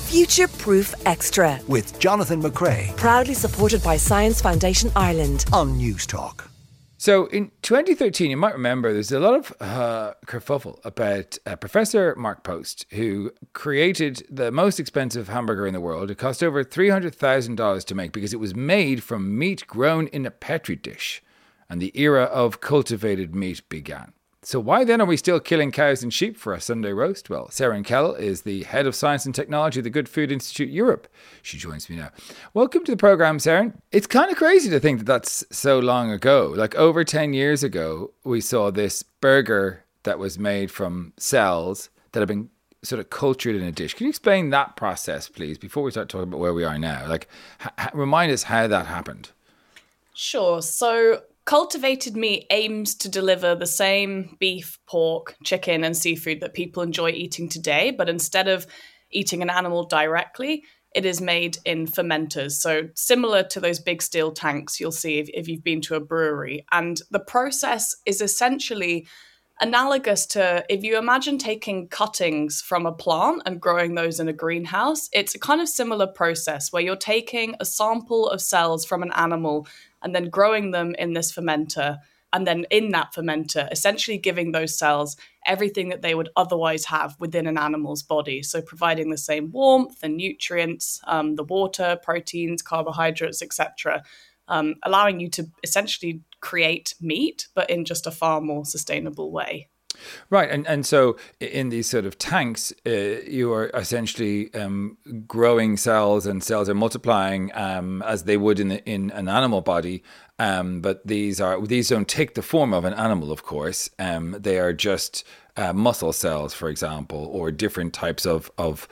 Future Proof Extra. With Jonathan McRae. Proudly supported by Science Foundation Ireland. On News Talk. So in 2013, you might remember, there's a lot of kerfuffle about Professor Mark Post, who created the most expensive hamburger in the world. It cost over $300,000 to make because it was made from meat grown in a petri dish. And the era of cultivated meat began. So why then are we still killing cows and sheep for a Sunday roast? Well, Seren Kell is the head of science and technology at the Good Food Institute Europe. She joins me now. Welcome to the program, Seren. It's kind of crazy to think that that's so long ago. Like over 10 years ago, we saw this burger that was made from cells that have been sort of cultured in a dish. Can you explain that process, please, before we start talking about where we are now? Like, remind us how that happened. Sure. So cultivated meat aims to deliver the same beef, pork, chicken, and seafood that people enjoy eating today, but instead of eating an animal directly, it is made in fermenters. So similar to those big steel tanks you'll see if you've been to a brewery. And the process is essentially analogous to if you imagine taking cuttings from a plant and growing those in a greenhouse. It's a kind of similar process where you're taking a sample of cells from an animal and then growing them in this fermenter, and then in that fermenter, essentially giving those cells everything that they would otherwise have within an animal's body. So providing the same warmth and nutrients, the water, proteins, carbohydrates, etc., allowing you to essentially create meat, but in just a far more sustainable way. Right. And so in these sort of tanks, you are essentially growing cells, and cells are multiplying as they would in an animal body. But these don't take the form of an animal, of course. They are just muscle cells, for example, or different types of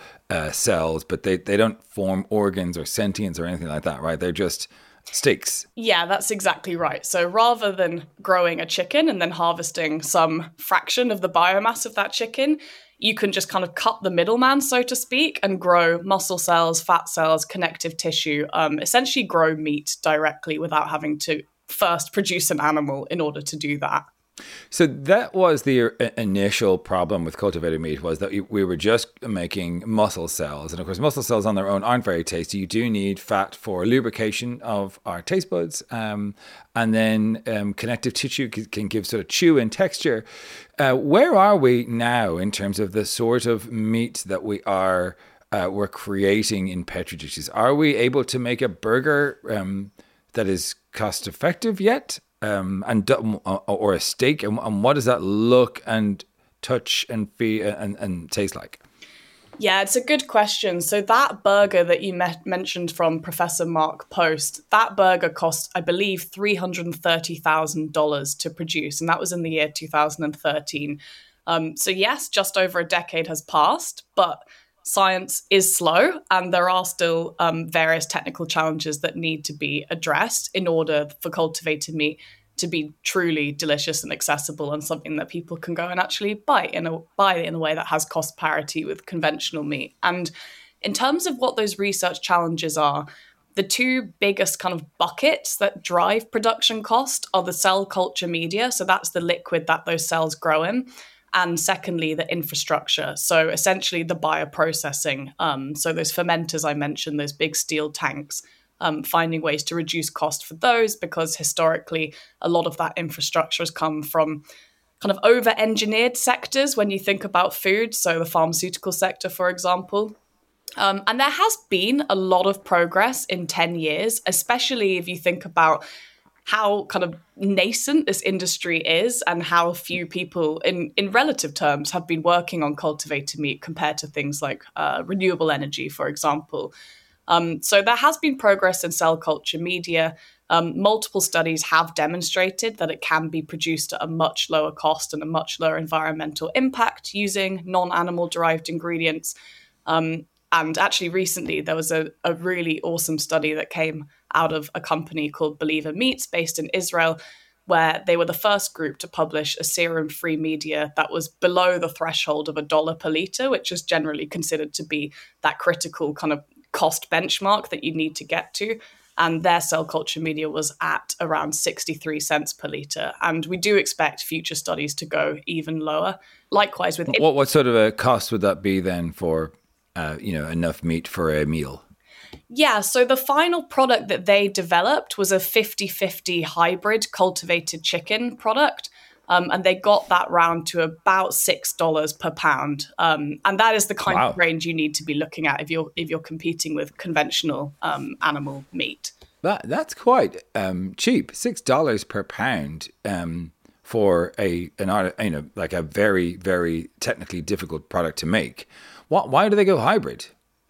cells, but they don't form organs or sentience or anything like that, right? They're just sticks. Yeah, that's exactly right. So rather than growing a chicken and then harvesting some fraction of the biomass of that chicken, you can just kind of cut the middleman, so to speak, and grow muscle cells, fat cells, connective tissue, essentially grow meat directly without having to first produce an animal in order to do that. So that was the initial problem with cultivated meat, was that we were just making muscle cells. And of course, muscle cells on their own aren't very tasty. You do need fat for lubrication of our taste buds. And then connective tissue can give sort of chew and texture. Where are we now in terms of the sort of meat that we're creating in petri dishes? Are we able to make a burger that is cost effective yet? Or a steak, and what does that look and touch and feel and taste like? Yeah, it's a good question. So that burger that you mentioned from Professor Mark Post, that burger cost, I believe, $330,000 to produce, and that was in the year 2013. So yes, just over a decade has passed, but science is slow, and there are still various technical challenges that need to be addressed in order for cultivated meat to be truly delicious and accessible, and something that people can go and actually buy in a way that has cost parity with conventional meat. And in terms of what those research challenges are, the two biggest kind of buckets that drive production cost are the cell culture media, so that's the liquid that those cells grow in, and secondly, the infrastructure. So essentially the bioprocessing. So those fermenters I mentioned, those big steel tanks, finding ways to reduce cost for those, because historically a lot of that infrastructure has come from kind of over-engineered sectors when you think about food. So the pharmaceutical sector, for example. And there has been a lot of progress in 10 years, especially if you think about how kind of nascent this industry is and how few people in relative terms have been working on cultivated meat compared to things like renewable energy, for example. So there has been progress in cell culture media. Multiple studies have demonstrated that it can be produced at a much lower cost and a much lower environmental impact using non-animal derived ingredients. And actually recently there was a really awesome study that came out of a company called Believer Meats based in Israel, where they were the first group to publish a serum-free media that was below the threshold of $1 per litre, which is generally considered to be that critical kind of cost benchmark that you need to get to. And their cell culture media was at around 63 cents per litre. And we do expect future studies to go even lower. Likewise with... What sort of a cost would that be then for enough meat for a meal? Yeah, so the final product that they developed was a 50-50 hybrid cultivated chicken product. And they got that round to about $6 per pound, and that is the kind of range you need to be looking at if you're competing with conventional animal meat. That's quite cheap, $6 per pound for a very, very technically difficult product to make. Why do they go hybrid?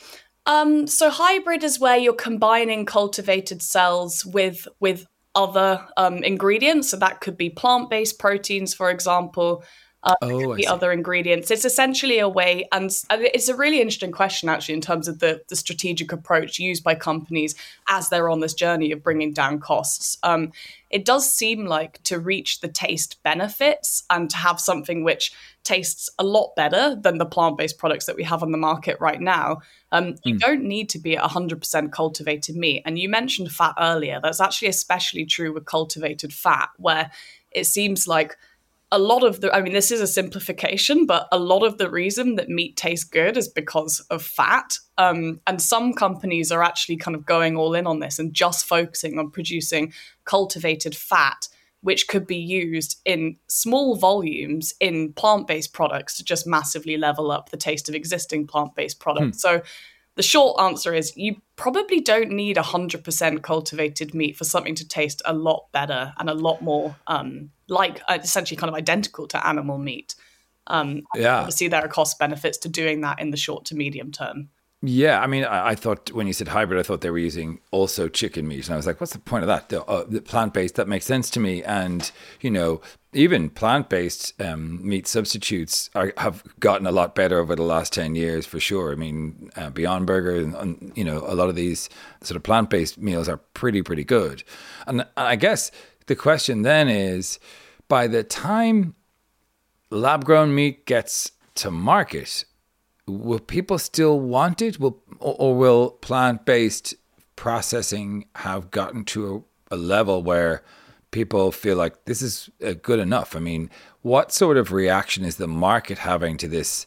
So hybrid is where you're combining cultivated cells with other ingredients. So that could be plant-based proteins, for example. The other ingredients. It's essentially a way, and it's a really interesting question, actually, in terms of the strategic approach used by companies as they're on this journey of bringing down costs. It does seem like to reach the taste benefits and to have something which tastes a lot better than the plant-based products that we have on the market right now, you don't need to be at 100% cultivated meat. And you mentioned fat earlier. That's actually especially true with cultivated fat, where it seems like a lot of this is a simplification, but a lot of the reason that meat tastes good is because of fat. And some companies are actually kind of going all in on this and just focusing on producing cultivated fat, which could be used in small volumes in plant-based products to just massively level up the taste of existing plant-based products. So the short answer is you probably don't need 100% cultivated meat for something to taste a lot better and a lot more essentially kind of identical to animal meat. Obviously, there are cost benefits to doing that in the short to medium term. Yeah, I mean, I thought when you said hybrid, I thought they were using also chicken meat. And I was like, what's the point of that? The plant-based, that makes sense to me. And, even plant-based meat substitutes have gotten a lot better over the last 10 years, for sure. I mean, Beyond Burger and a lot of these sort of plant-based meals are pretty, pretty good. And I guess the question then is, by the time lab-grown meat gets to market, will people still want it? Will plant-based processing have gotten to a level where people feel like this is good enough? I mean, what sort of reaction is the market having to this,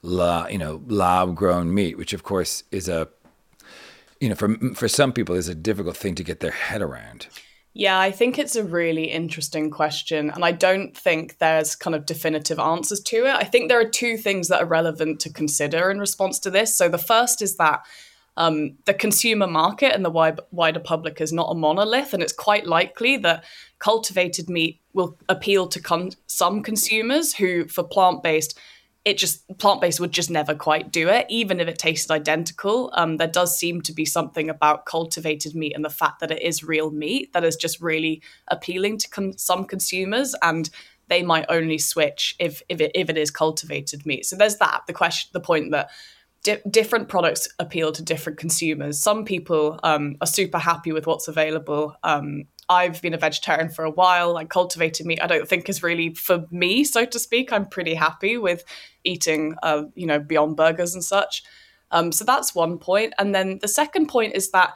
lab-grown meat, which of course is for some people is a difficult thing to get their head around? Yeah, I think it's a really interesting question. And I don't think there's kind of definitive answers to it. I think there are two things that are relevant to consider in response to this. So the first is that the consumer market and the wider public is not a monolith. And it's quite likely that cultivated meat will appeal to some consumers who, for plant-based would just never quite do it, even if it tasted identical. There does seem to be something about cultivated meat and the fact that it is real meat that is just really appealing to some consumers, and they might only switch if it is cultivated meat. So there's that. The point that different products appeal to different consumers. Some people are super happy with what's available. I've been a vegetarian for a while. Like, cultivated meat, I don't think is really for me, so to speak. I'm pretty happy with eating, Beyond Burgers and such. So that's one point. And then the second point is that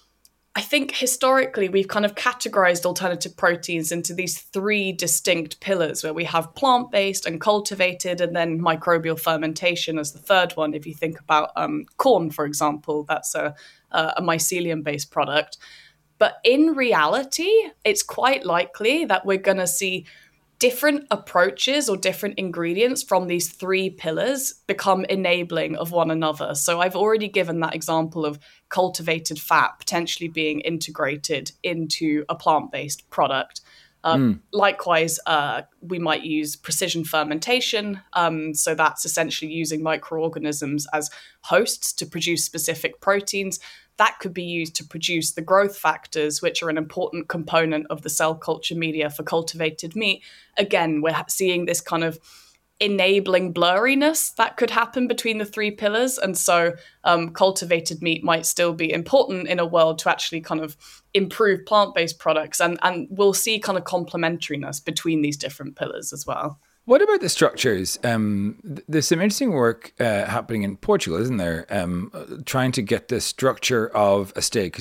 I think historically we've kind of categorized alternative proteins into these three distinct pillars, where we have plant-based and cultivated, and then microbial fermentation as the third one. If you think about corn, for example, that's a mycelium-based product. But in reality, it's quite likely that we're going to see different approaches or different ingredients from these three pillars become enabling of one another. So I've already given that example of cultivated fat potentially being integrated into a plant-based product. Likewise, we might use precision fermentation. So that's essentially using microorganisms as hosts to produce specific proteins. That could be used to produce the growth factors, which are an important component of the cell culture media for cultivated meat. Again, we're seeing this kind of enabling blurriness that could happen between the three pillars. And so cultivated meat might still be important in a world to actually kind of improve plant-based products. And we'll see kind of complementariness between these different pillars as well. What about the structures? There's some interesting work happening in Portugal, isn't there? Trying to get the structure of a steak,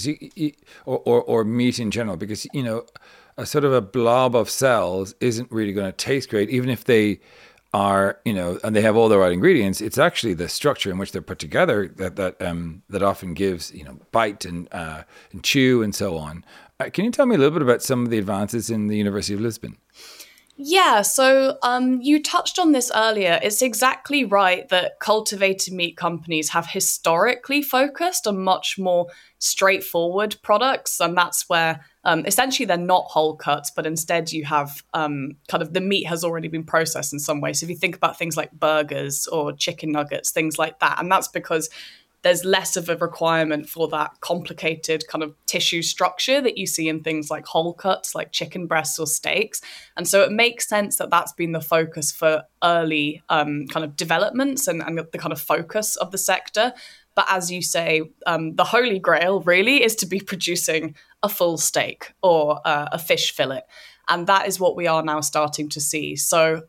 or meat in general, because a sort of a blob of cells isn't really going to taste great, even if they are, and they have all the right ingredients. It's actually the structure in which they're put together that often gives, bite and chew and so on. Can you tell me a little bit about some of the advances in the University of Lisbon? Yeah, so you touched on this earlier. It's exactly right that cultivated meat companies have historically focused on much more straightforward products. And that's where essentially they're not whole cuts, but instead you have kind of the meat has already been processed in some way. So if you think about things like burgers or chicken nuggets, things like that, and that's because there's less of a requirement for that complicated kind of tissue structure that you see in things like whole cuts, like chicken breasts or steaks. And so it makes sense that that's been the focus for early kind of developments and the kind of focus of the sector. But as you say, the holy grail really is to be producing a full steak or a fish fillet. And that is what we are now starting to see. So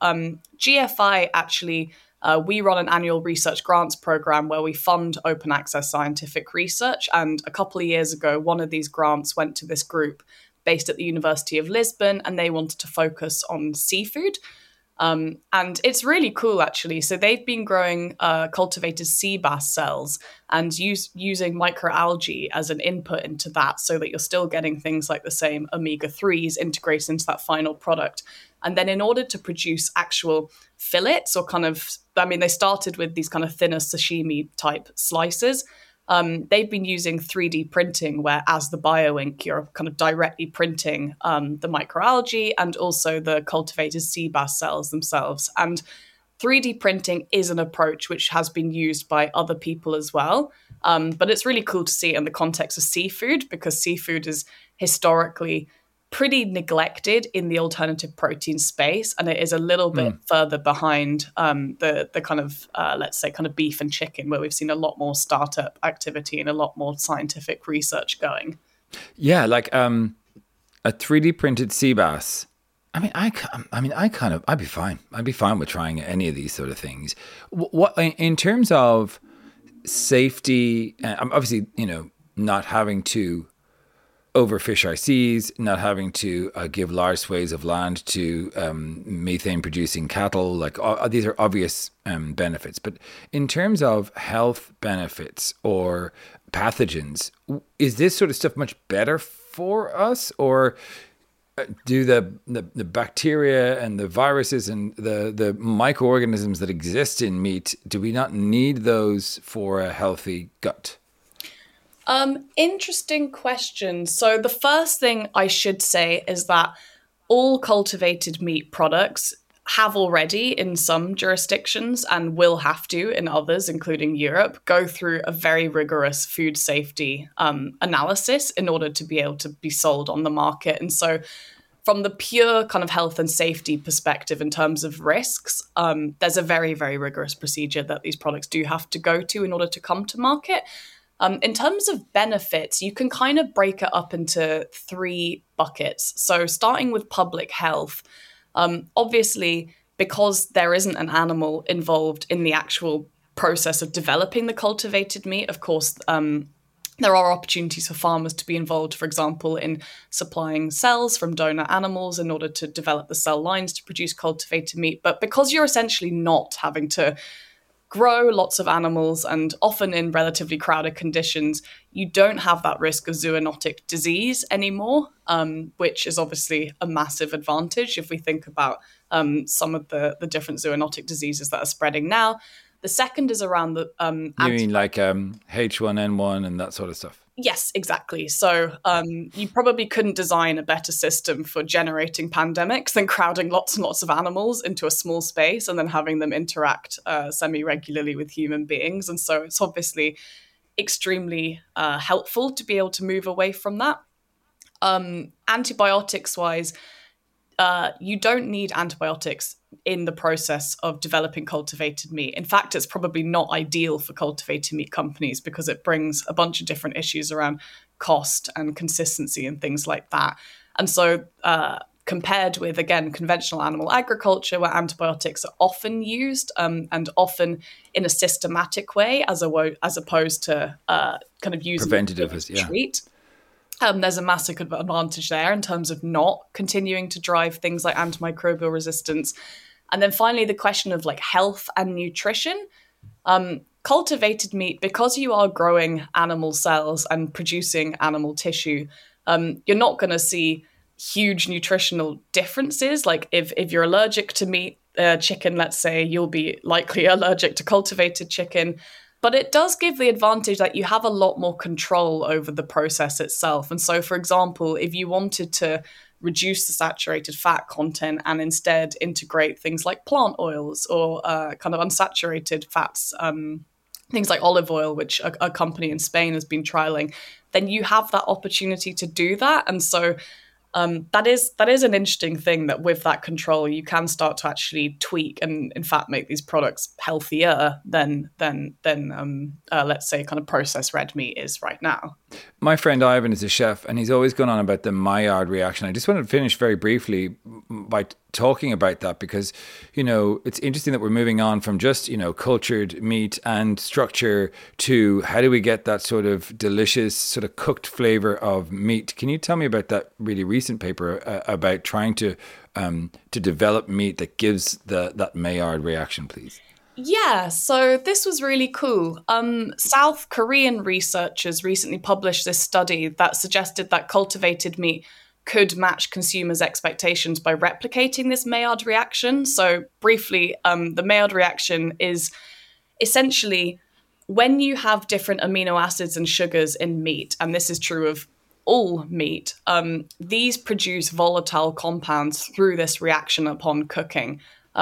GFI actually... we run an annual research grants program where we fund open access scientific research. And a couple of years ago, one of these grants went to this group based at the University of Lisbon, and they wanted to focus on seafood. And it's really cool, actually. So they've been growing cultivated sea bass cells and using microalgae as an input into that so that you're still getting things like the same omega-3s integrated into that final product. And then in order to produce actual fillets or they started with these kind of thinner sashimi type slices. They've been using 3D printing, where as the bioink, you're kind of directly printing the microalgae and also the cultivated sea bass cells themselves. And 3D printing is an approach which has been used by other people as well. But it's really cool to see it in the context of seafood, because seafood is historically pretty neglected in the alternative protein space, and it is a little bit further behind the kind of let's say kind of beef and chicken, where we've seen a lot more startup activity and a lot more scientific research going. Yeah, like a 3D printed sea bass. I'd be fine. I'd be fine with trying any of these sort of things. What in terms of safety? Obviously, not having to overfish our seas, not having to give large swathes of land to methane-producing cattle. These are obvious benefits. But in terms of health benefits or pathogens, is this sort of stuff much better for us, or do the bacteria and the viruses and the microorganisms that exist in meat, do we not need those for a healthy gut? Interesting question. So the first thing I should say is that all cultivated meat products have already, in some jurisdictions, and will have to in others, including Europe, go through a very rigorous food safety analysis in order to be able to be sold on the market. And so from the pure kind of health and safety perspective in terms of risks, there's a very, very rigorous procedure that these products do have to go to in order to come to market. In terms of benefits, you can kind of break it up into three buckets. So starting with public health, obviously, because there isn't an animal involved in the actual process of developing the cultivated meat, of course, there are opportunities for farmers to be involved, for example, in supplying cells from donor animals in order to develop the cell lines to produce cultivated meat. But because you're essentially not having to grow lots of animals, and often in relatively crowded conditions, you don't have that risk of zoonotic disease anymore, which is obviously a massive advantage if we think about some of the different zoonotic diseases that are spreading now. The second is around the... you mean like H1N1 and that sort of stuff? Yes, exactly. So you probably couldn't design a better system for generating pandemics than crowding lots and lots of animals into a small space and then having them interact semi-regularly with human beings. And so it's obviously extremely helpful to be able to move away from that. Antibiotics-wise, you don't need antibiotics in the process of developing cultivated meat. In fact, it's probably not ideal for cultivated meat companies because it brings a bunch of different issues around cost and consistency and things like that. And so compared with, again, conventional animal agriculture, where antibiotics are often used and often in a systematic way as opposed to kind of using preventative to treat. There's a massive advantage there in terms of not continuing to drive things like antimicrobial resistance. And then finally, the question of like health and nutrition. Cultivated meat, because you are growing animal cells and producing animal tissue, you're not going to see huge nutritional differences. Like if you're allergic to meat, chicken, let's say, you'll be likely allergic to cultivated chicken. But it does give the advantage that you have a lot more control over the process itself. And so, for example, if you wanted to reduce the saturated fat content and instead integrate things like plant oils or kind of unsaturated fats, things like olive oil, which a company in Spain has been trialing, then you have that opportunity to do that. And so that is an interesting thing, that with that control, you can start to actually tweak and, in fact, make these products healthier than let's say, kind of processed red meat is right now. My friend Ivan is a chef, and he's always gone on about the Maillard reaction. I just wanted to finish very briefly by talking about that, because, you know, it's interesting that we're moving on from just, you know, cultured meat and structure to how do we get that sort of delicious sort of cooked flavor of meat. Can you tell me about that really recent paper about trying to develop meat that gives that Maillard reaction, please? Yeah, so this was really cool. South Korean researchers recently published this study that suggested that cultivated meat could match consumers' expectations by replicating this Maillard reaction. So briefly, the Maillard reaction is essentially when you have different amino acids and sugars in meat, and this is true of all meat, these produce volatile compounds through this reaction upon cooking.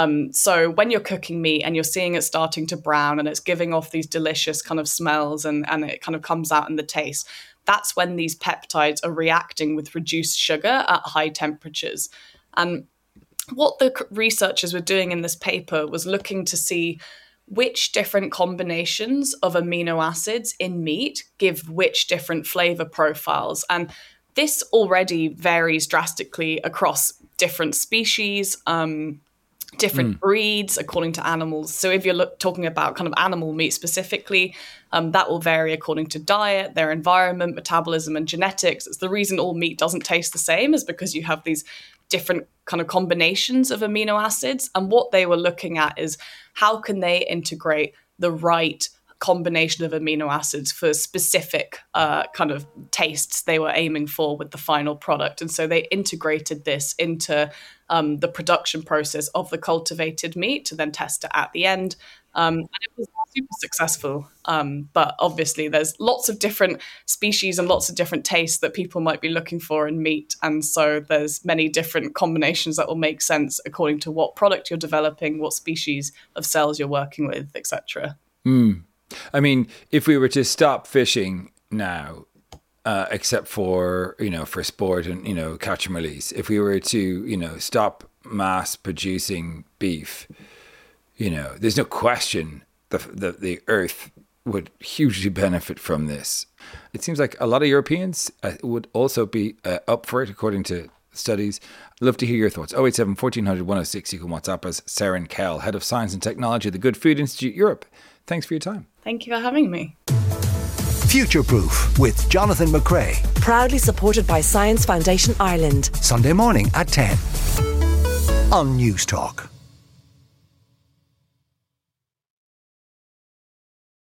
So when you're cooking meat and you're seeing it starting to brown and it's giving off these delicious kind of smells and it kind of comes out in the taste, that's when these peptides are reacting with reduced sugar at high temperatures. And what the researchers were doing in this paper was looking to see which different combinations of amino acids in meat give which different flavor profiles. And this already varies drastically across different species, different breeds according to animals. So if you're talking about kind of animal meat specifically, that will vary according to diet, their environment, metabolism, and genetics. It's the reason all meat doesn't taste the same, is because you have these different kind of combinations of amino acids. And what they were looking at is how can they integrate the right combination of amino acids for specific kind of tastes they were aiming for with the final product. And so they integrated this into the production process of the cultivated meat to then test it at the end. And it was super successful. But obviously there's lots of different species and lots of different tastes that people might be looking for in meat. And so there's many different combinations that will make sense according to what product you're developing, what species of cells you're working with, etc. I mean, if we were to stop fishing now, except for, you know, for sport and, you know, catch and release, if we were to, you know, stop mass producing beef, you know, there's no question the earth would hugely benefit from this. It seems like a lot of Europeans would also be up for it, according to studies. I'd love to hear your thoughts. 087 1400 106. You can WhatsApp us. Seren Kell, Head of Science and Technology at the Good Food Institute Europe. Thanks for your time. Thank you for having me. Future Proof with Jonathan McCrea. Proudly supported by Science Foundation Ireland. Sunday morning at 10 on News Talk.